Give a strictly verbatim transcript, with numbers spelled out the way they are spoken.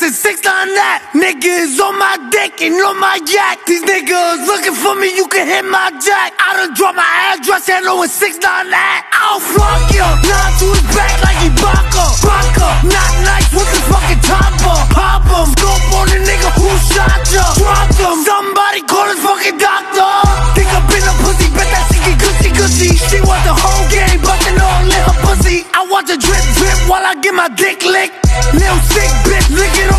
a six nine that. Niggas on my dick and on my yacht. These niggas looking for me, you can hit my jack. I done dropped my address and know it's six nine that. I'll flunk you, nine to his back like Ibaka. Baka, not nice with the fucking topper. Pop him, scope on the nigga who shot ya. Drop him, somebody call his fucking doctor. Think I've been a pussy, bet that she get gushy gushy. She want the whole game, bustin' all in her pussy. I watch her drip drip while I get my dick licked. Little sick bitch, lick it on